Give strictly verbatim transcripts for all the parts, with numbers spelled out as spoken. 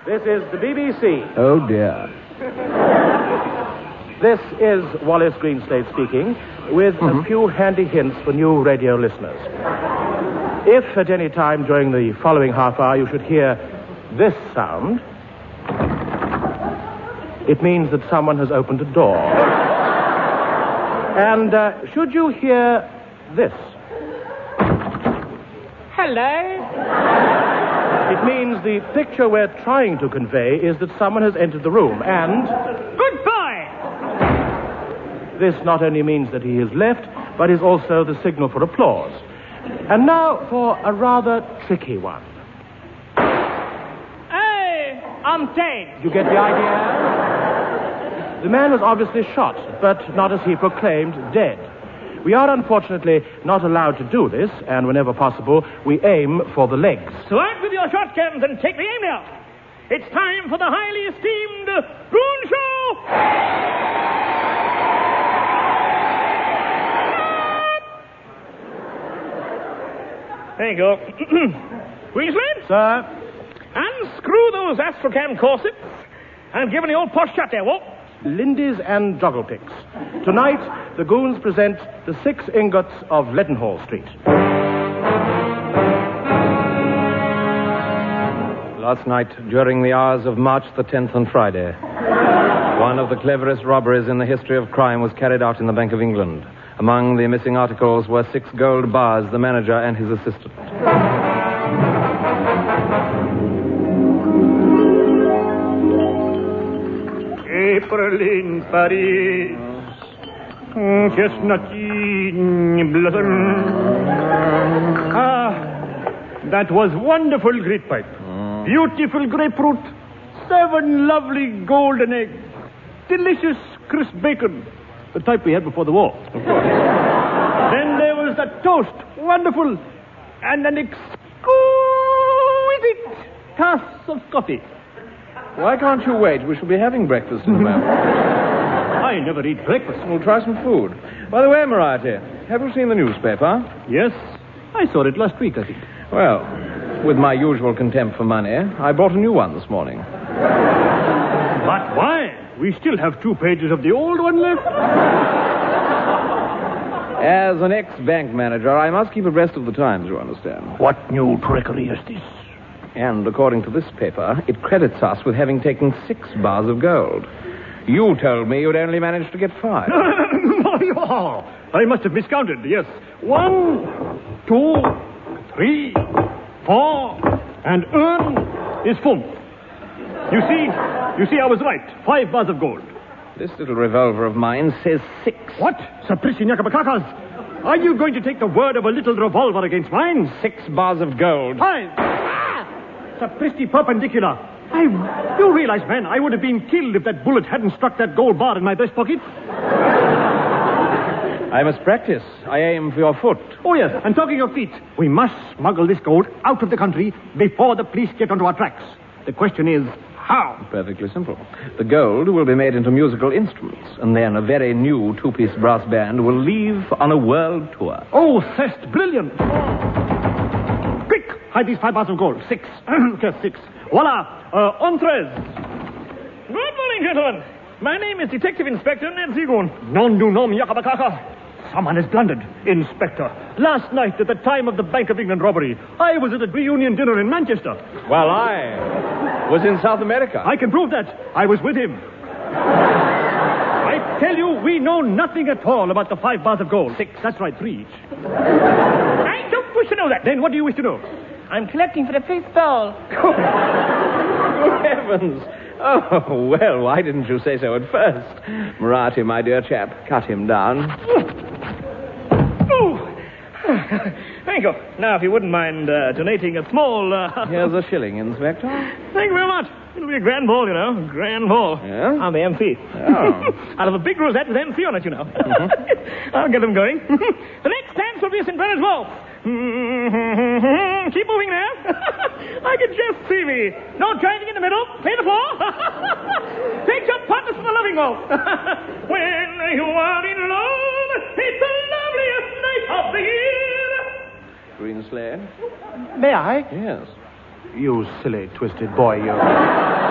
This is the B B C. Oh, dear. This is Wallace Greenslade speaking, with mm-hmm. a few handy hints for new radio listeners. If at any time during the following half hour you should hear this sound, it means that someone has opened a door. And uh, should you hear this, hello? It means the picture we're trying to convey is that someone has entered the room, and... Goodbye! This not only means that he has left, but is also the signal for applause. And now for a rather tricky one. Hey, I'm dead. You get the idea? The man was obviously shot, but not as he proclaimed, dead. We are unfortunately not allowed to do this, and whenever possible, we aim for the legs. So out with your shotguns and take the aim out. It's time for the highly esteemed Goon Show! There you go. Queensland? Sir? Unscrew those astrocam corsets and give an old posh shot there, Walt. Lindy's and Jogglepicks. Tonight, the Goons present the Six Ingots of Leadenhall Street. Last night, during the hours of March the tenth on Friday, one of the cleverest robberies in the history of crime was carried out in the Bank of England. Among the missing articles were six gold bars, the manager and his assistant. April in Paris, chestnut in blossom. Ah, that was wonderful great pipe. Beautiful grapefruit, seven lovely golden eggs, delicious crisp bacon, the type we had before the war, of course. Then there was the toast, wonderful, and an exquisite tass of coffee. Why can't you wait? We shall be having breakfast in a moment. I never eat breakfast. We'll try some food. By the way, Moriarty, have you seen the newspaper? Yes, I saw it last week, I think. Well, with my usual contempt for money, I bought a new one this morning. But why? We still have two pages of the old one left. As an ex-bank manager, I must keep abreast of the times, you understand. What new trickery is this? And according to this paper, it credits us with having taken six bars of gold. You told me you'd only managed to get five. I must have miscounted, yes. One, two, three, four, and earn is full. You see, you see, I was right. Five bars of gold. This little revolver of mine says six. What? Sapristi Nyakabakakas? Are you going to take the word of a little revolver against mine? Six bars of gold. Five. Sapristi perpendicular. I do realize, man, I would have been killed if that bullet hadn't struck that gold bar in my breast pocket. I must practice. I aim for your foot. Oh, yes, and talking of feet, we must smuggle this gold out of the country before the police get onto our tracks. The question is, how? Perfectly simple. The gold will be made into musical instruments, and then a very new two-piece brass band will leave on a world tour. Oh, that's brilliant. Quick, hide these five bars of gold. Six. Just six. Voila. Uh, entrees. Good morning, gentlemen. My name is Detective Inspector Ned Zigun. Non du nom Yakabakaka. Someone has blundered. Inspector, last night at the time of the Bank of England robbery, I was at a reunion dinner in Manchester. Well, I was in South America. I can prove that. I was with him. I tell you, we know nothing at all about the five bars of gold. Six. That's right, three each. I don't wish to know that. Then what do you wish to know? I'm collecting for the fifth ball. Good heavens. Oh, well, why didn't you say so at first? Moriarty, my dear chap, cut him down. Oh. Thank you. Now, if you wouldn't mind uh, donating a small... Uh... Here's a shilling, Inspector. Thank you very much. It'll be a grand ball, you know. Grand ball. Yeah? I'm the M C. Oh. Out of a big rosette with M C on it, you know. Mm-hmm. I'll get them going. The next dance will be a Saint Bernard's Waltz. Keep moving there. I can just see me. No driving in the middle. Play the floor. Take your partners from the loving waltz. When you are in love, it's the loveliest night of the year. Greenslade? May I? Yes. You silly, twisted boy, you.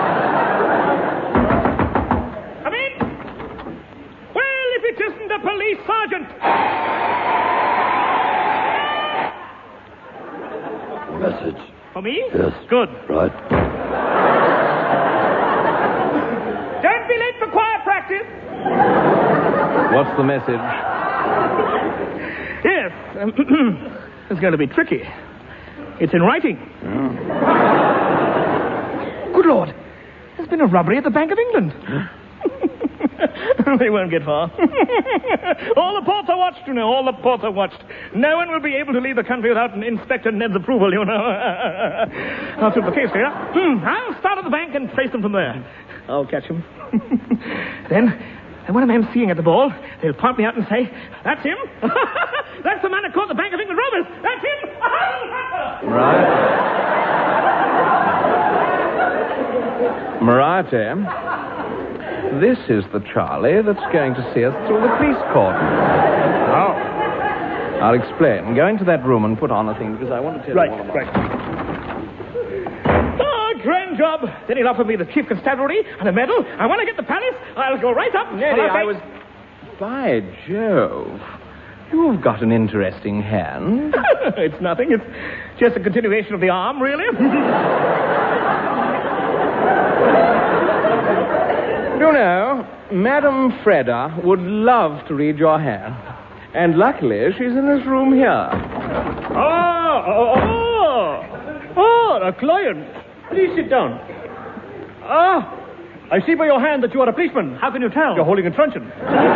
me? Yes. Good. Right. Don't be late for choir practice. What's the message? Yes. Um, it's going to be tricky. It's in writing. Oh. Good Lord. There's been a robbery at the Bank of England. They won't get far. All the ports are watched, you know. All the ports are watched. No one will be able to leave the country without Inspector Ned's approval, you know. I'll put the case here. Hmm, I'll start at the bank and trace them from there. I'll catch them. Then, and when I'm emceeing at the ball, they'll point me out and say, "That's him. That's the man who caught the Bank of England robbers. That's him." Right. Moriarty, this is the Charlie that's going to see us through the police court. Oh. I'll explain. Go into that room and put on a thing, because I want to tell Right, you all about right. Oh, grand job. Then he'll offer me the chief constabulary and a medal. And when I get the palace, I'll go right up. Neddy, Well, I was... By Jove. You've got an interesting hand. It's nothing. It's just a continuation of the arm, really. You know, Madame Freda would love to read your hand. And luckily, she's in this room here. Oh, oh, oh. Oh, a client. Please sit down. Ah, I see by your hand that you are a policeman. How can you tell? You're holding a truncheon.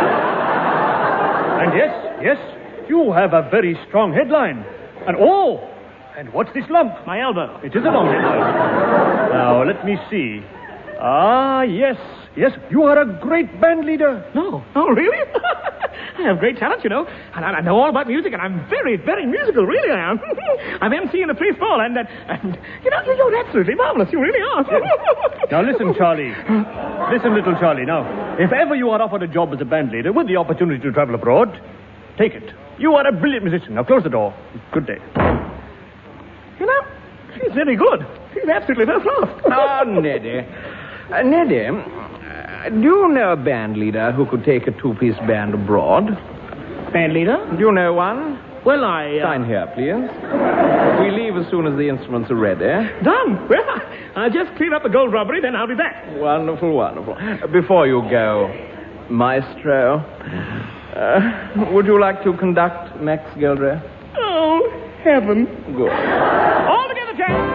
And yes, yes, you have a very strong headline. And oh, and what's this lump? My elbow. It is a long headline. Now, let me see. Ah, yes, yes, you are a great band leader. No, oh, really? I have great talent, you know, and I, I know all about music, and I'm very, very musical, really I am. I'm emceeing the police ball, and, uh, and you know, you're absolutely marvelous, you really are. Now, listen, Charlie. Listen, little Charlie. Now, if ever you are offered a job as a band leader with the opportunity to travel abroad, take it. You are a brilliant musician. Now, close the door. Good day. You know, she's very good. She's absolutely first class. Oh, Neddy. Uh, Neddy, uh, do you know a band leader who could take a two-piece band abroad? Band leader? Do you know one? Well, I... Uh... Sign here, please. We leave as soon as the instruments are ready. Done. Well, I'll just clean up the gold robbery, then I'll be back. Wonderful, wonderful. Uh, Before you go, Maestro, uh, would you like to conduct Max Gildray? Oh, heaven. Good. All together, Jack.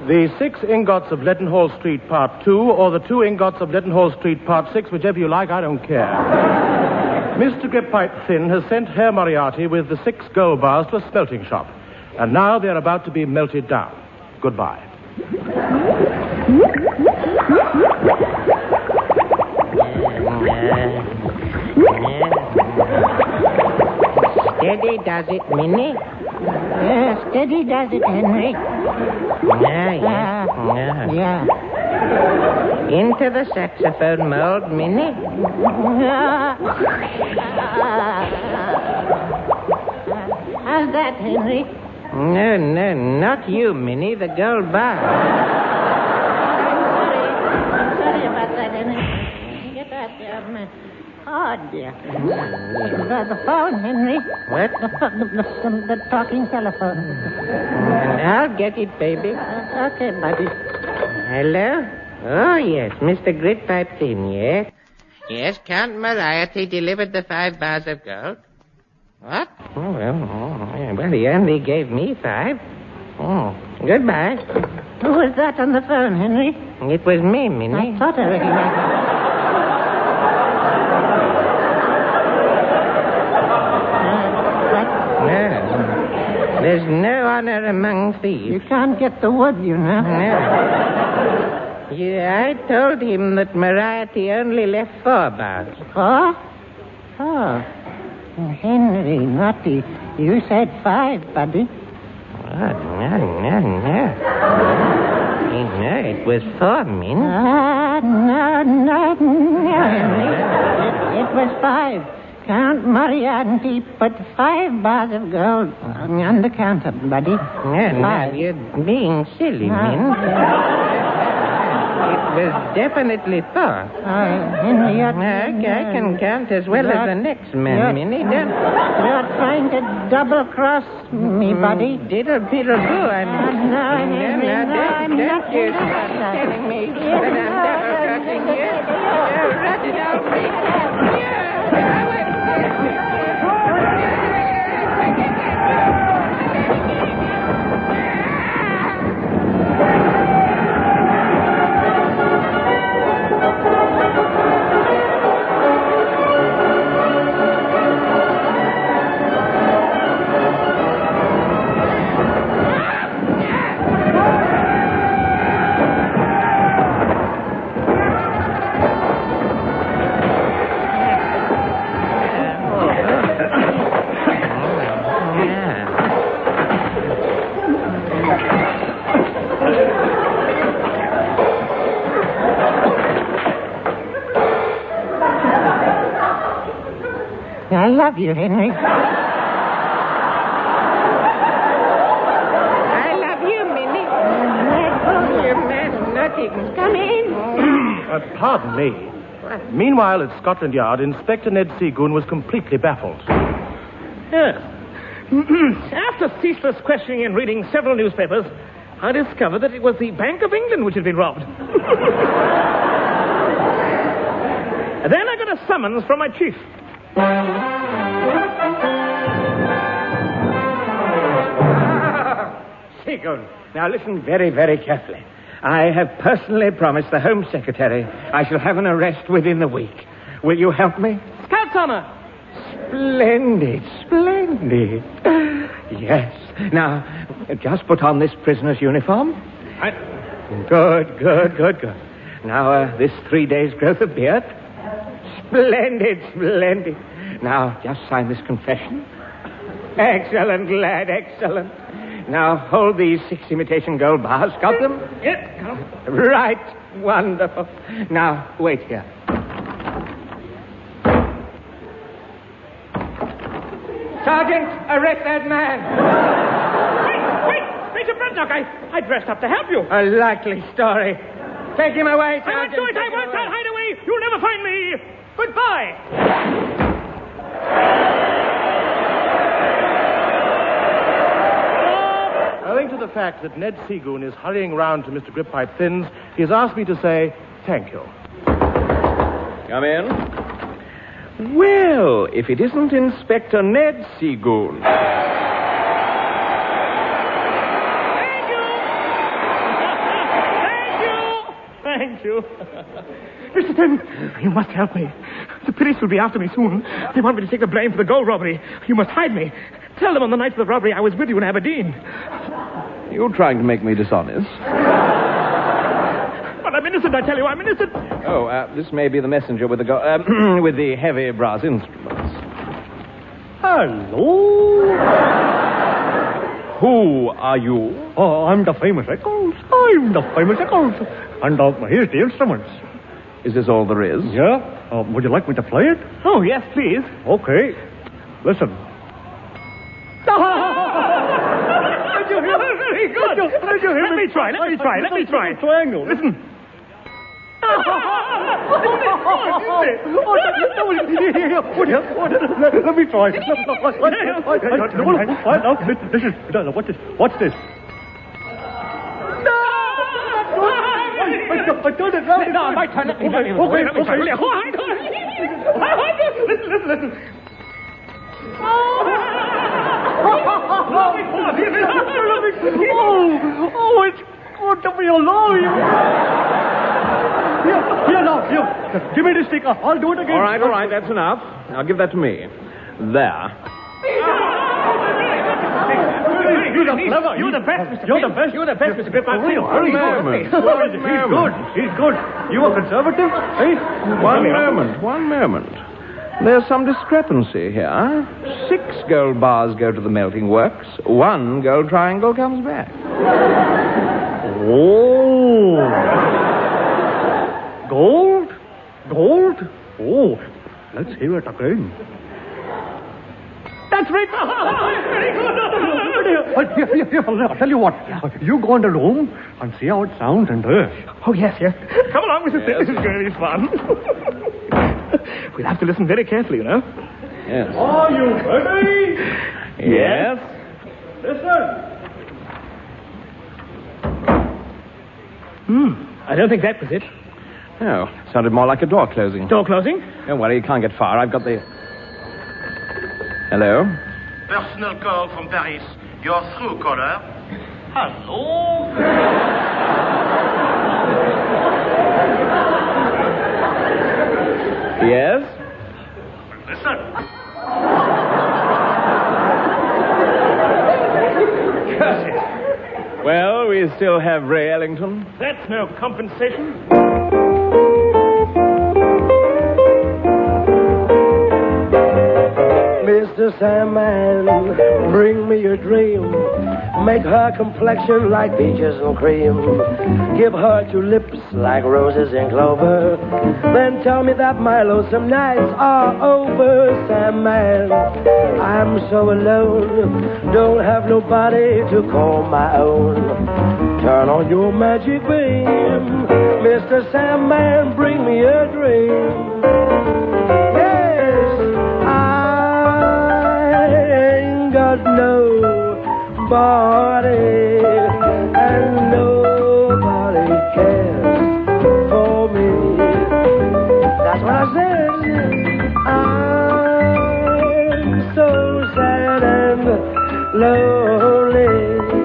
The six ingots of Leadenhall Street, Part two, or the two ingots of Leadenhall Street, Part six, whichever you like, I don't care. Mister Grippipe Thin has sent Herr Moriarty with the six gold bars to a smelting shop. And now they're about to be melted down. Goodbye. Steady does it, Minnie? Yeah, steady does it, Henry. Yeah, yeah. Uh, yeah. yeah. Into the saxophone mold, Minnie. How's that, Henry? No, no, not you, Minnie. The gold bar. Sorry. Sorry about that, Henry. Get that, um, oh, dear. The, the phone, Henry. What? The, the, the, the, the talking telephone. I'll get it, baby. Uh, okay, buddy. Hello? Oh, yes, Mister Grippipe Thin, yes? Yes, Count Moriarty delivered the five bars of gold. What? Oh, well, oh, yeah, well, he only gave me five. Oh, goodbye. Who was that on the phone, Henry? It was me, Minnie. I thought I recognized No. There's no honor among thieves. You can't get the wood, you know. No. Yeah, I told him that Moriarty only left four bars. Four? Four. Henry, naughty. You said five, buddy. Oh, no, no, no. No, it was four, Min. Ah, no, no, no, Henry. It, it was five. Count Moriarty put five bars of gold on the counter, buddy. No, no, you're being silly, No. Min. It was definitely four. Uh, Henry, you're... Okay, I can count as well as the next man, you're- Minnie. Don't... You're trying to double-cross me, buddy. Diddle, diddle, do. I'm... No, no, Henry, no, don't, I'm don't not you gonna start do that. telling me that I'm double-crossing you. Oh, rot it out, me. I love you, Henry. I love you, Minnie. You mad nothings. Come in. Uh, pardon me. Meanwhile, at Scotland Yard, Inspector Ned Seagoon was completely baffled. Yes. After ceaseless questioning and reading several newspapers, I discovered that it was the Bank of England which had been robbed. Then I got a summons from my chief. Seagoon, now listen very, very carefully. I have personally promised the Home Secretary I shall have an arrest within the week. Will you help me? Scout's honor. Splendid, splendid. Yes. Now, just put on this prisoner's uniform. I... Good, good, good, good. Now, uh, this three days' growth of beard. Splendid, splendid. Now, just sign this confession. Excellent, lad, excellent. Now, hold these six imitation gold bars. Got them? Yes, come. Right. Wonderful. Now, wait here. Sergeant, arrest that man. Wait, wait, Major Bradnock, I, I dressed up to help you. A likely story. Take him away, I won't Sergeant. do it. I Take him won't. away. I'll hide away. You'll never find me. Goodbye. Owing to the fact that Ned Seagoon is hurrying round to Mister Grippipe Thin's, he has asked me to say thank you. Come in. Well, if it isn't Inspector Ned Seagoon. Thank you. thank you. Mister Tim, you must help me. The police will be after me soon. They want me to take the blame for the gold robbery. You must hide me. Tell them on the night of the robbery I was with you in Aberdeen. You're trying to make me dishonest. But I'm innocent, I tell you, I'm innocent. Oh, uh, this may be the messenger with the go- uh, with the heavy brass instruments. Hello? Who are you? Oh, I'm the famous Eccles. I'm the famous Eccles. And uh, here's the instruments. Is this all there is? Yeah? Uh, would you like me to play it? Oh, yes, please. Okay. Listen. Did you hear? Very good. Did you, did you hear let me try, let me try, let me try. Triangle. Listen. Let me try. This is. What's this? What's this? I done it now. No, my turn. Let me try. Okay, let me try. Listen, listen, listen. Oh, oh, it's good to be alive. Here, here now, here. Give me the stick. I'll do it again. All right, all right, that's enough. Now give that to me. There. You're the clever. You're the best, Mister You're the best. You're the best, Mister Grip. I'll Hurry, hurry, hurry. He's good. He's good. You a conservative? Eh? One moment, one moment. There's some discrepancy here. Six gold bars go to the melting works. One gold triangle comes back. Oh. Gold? Gold? Oh. Let's hear it again. That's right. Very good. Here, here, here. I'll tell you what. You go in the room and see how it sounds and uh. Oh, yes, yes. Come along, Missus Yes. This is going to be fun. We'll have to listen very carefully, you know. Yes. Are you ready? Yes. Listen. Hmm. I don't think that was it. Oh, sounded more like a door closing. Door closing? Don't worry, you can't get far. I've got the... Hello? Personal call from Paris. You're through, caller. Hello? Yes? Listen. Curse it. Well, we still have Ray Ellington. That's no compensation. Mister Sandman, bring me your dream. Make her complexion like peaches and cream. Give her two lips like roses in clover. Then tell me that my lonesome nights are over. Sandman, I'm so alone. Don't have nobody to call my own. Turn on your magic beam. Mister Sandman, bring me a dream. Nobody, and nobody cares for me. That's what I said. I'm so sad and lonely.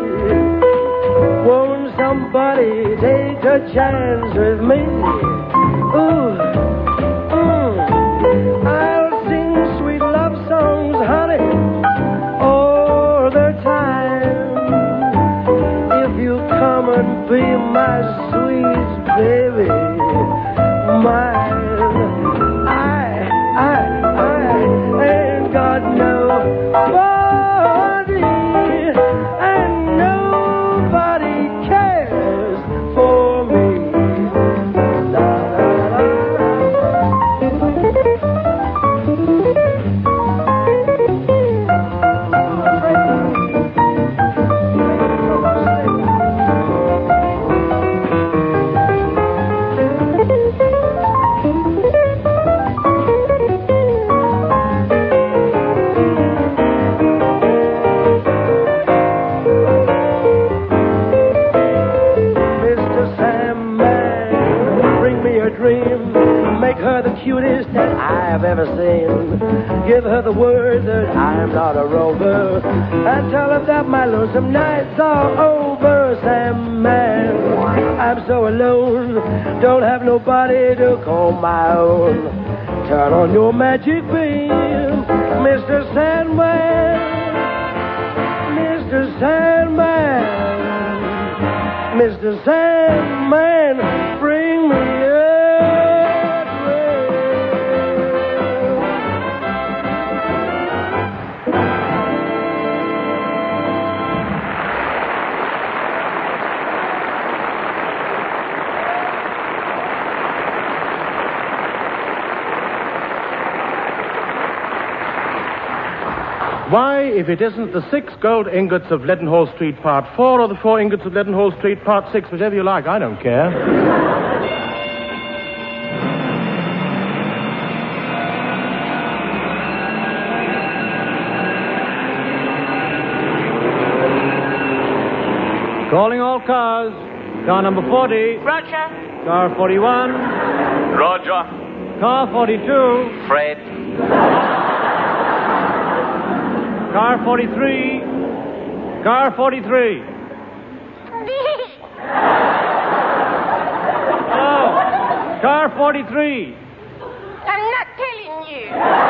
Won't somebody take a chance with me? Ooh, mm. I'll sing sweet love songs, honey. Be my sweet baby, mine. I, I, I ain't got nobody, and nobody cares for me. Da, da, da, cutest that I've ever seen. Give her the word that I'm not a rover, and tell her that my lonesome nights are over. Sandman, I'm I'm so alone, don't have nobody to call my own. Turn on your magic beam, Mister Sandman, Mister Sandman, Mister Sandman, bring me a Why, if it isn't the six gold ingots of Leadenhall Street Part four or the four ingots of Leadenhall Street Part six, whichever you like, I don't care. Calling all cars. Car number forty. Roger. Car forty-one. Roger. Car forty-two. Fred. Car forty-three. Car forty-three. Oh, car forty-three. I'm not telling you.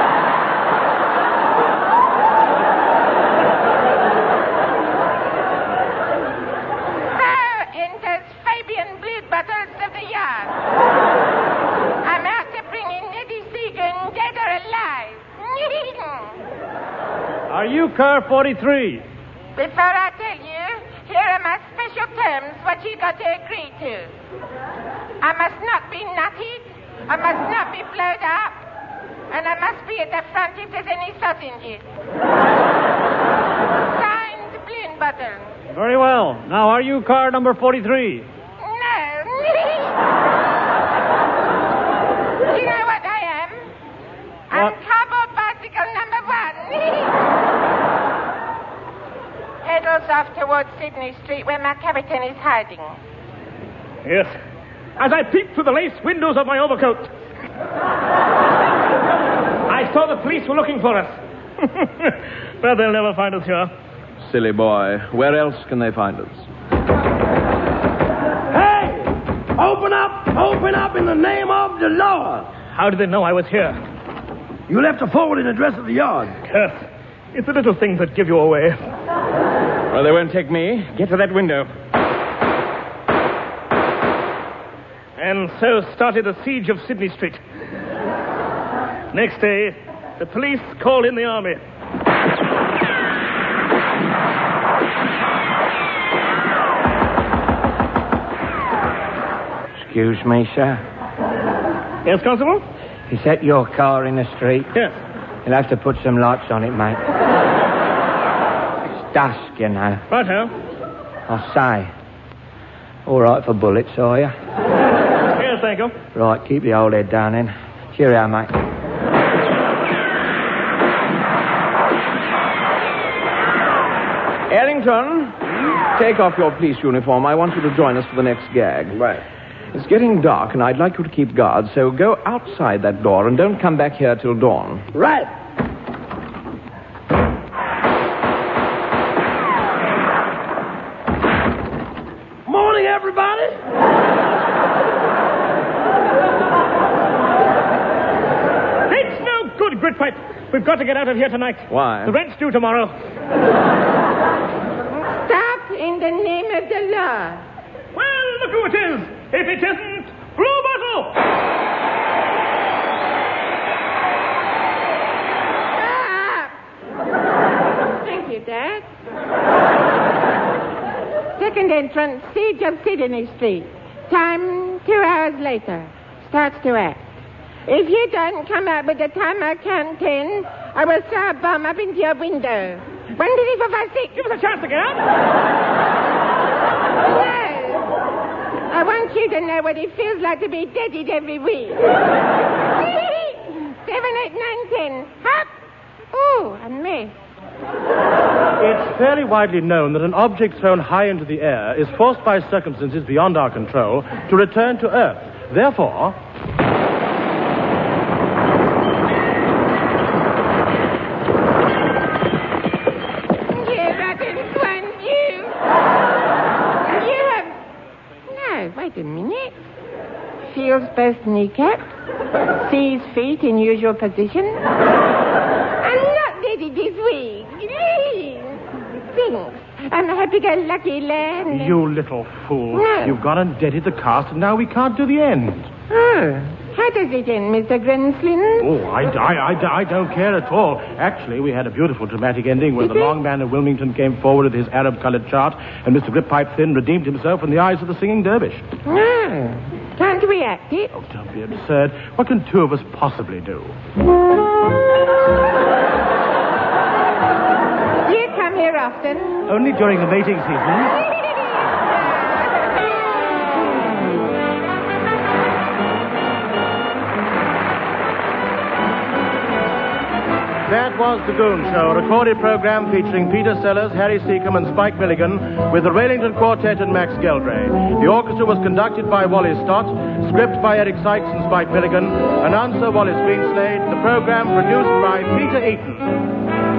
Now enters Fabian Bluebottles of the yard. I'm out to bring in Eddie Segan, dead or alive. Are you car forty-three? Before I tell you, here are my special terms what you got to agree to. I must not be nutted, I must not be blowed up, and I must be at the front if there's any sausages. Signed, Bluebottle. Very well. Now, are you car number forty-three? No. You know what I am? I'm What? cardboard bicycle number one. Head us off towards Sydney Street where my captain is hiding. Yes. As I peeped through the lace windows of my overcoat, I saw the police were looking for us. But they'll never find us here. Silly boy. Where else can they find us? Hey! Open up! Open up in the name of the Lord! How did they know I was here? You left a forwarding address of the yard. Curse. It's the little things that give you away. Well, they won't take me. Get to that window. And so started the siege of Sydney Street. Next day, the police called in the army. Excuse me, sir. Yes, Constable? Is that your car in the street? Yes. You'll have to put some lights on it, mate. It's dusk, you know. Righto. I say. All right for bullets, are you? Yes, thank you. Right, keep the old head down then. Cheerio, mate. Ellington, take off your police uniform. I want you to join us for the next gag. Right. It's getting dark, and I'd like you to keep guard, so go outside that door and don't come back here till dawn. Right. Morning, everybody. It's no good, Gritpipe. We've got to get out of here tonight. Why? The rent's due tomorrow. Stop in the name of the law. Well, look who it is. If it isn't, Blue Bottle! Stop! Thank you, Dad. Second entrance, siege of Sydney Street. Time, two hours later. Starts to act. If you don't come out by the time I count ten, I will throw a bomb up into your window. One, two, three, four, five, six. Give us a chance to get out. No. I want you to know what it feels like to be deaded every week. Seven, eight, nine, ten. Hop! Ooh, I missed. It's fairly widely known that an object thrown high into the air is forced by circumstances beyond our control to return to Earth. Therefore... You rotten swan, you! You have... No, wait wait a minute. Feels both kneecap. Sees feet in usual position. I'm not ready this week. Thanks. I'm a happy-go-lucky lad. You little fool. No. You've gone and deaded the cast, and now we can't do the end. Oh. How does it end, Mister Grenslin? Oh, I, I, I, I don't care at all. Actually, we had a beautiful dramatic ending when Did the we? long man of Wilmington came forward with his Arab-coloured chart, and Mister Grippipe Thin redeemed himself in the eyes of the singing dervish. Oh. Can't we act it? Oh, don't be absurd. What can two of us possibly do? Do you come here often? Only during the mating season. That was The Goon Show, a recorded program featuring Peter Sellers, Harry Seacombe, and Spike Milligan, with the Railington Quartet and Max Geldray. The orchestra was conducted by Wally Stott, script by Eric Sykes and Spike Milligan, announcer Wallace Greenslade, the program produced by Peter Eaton.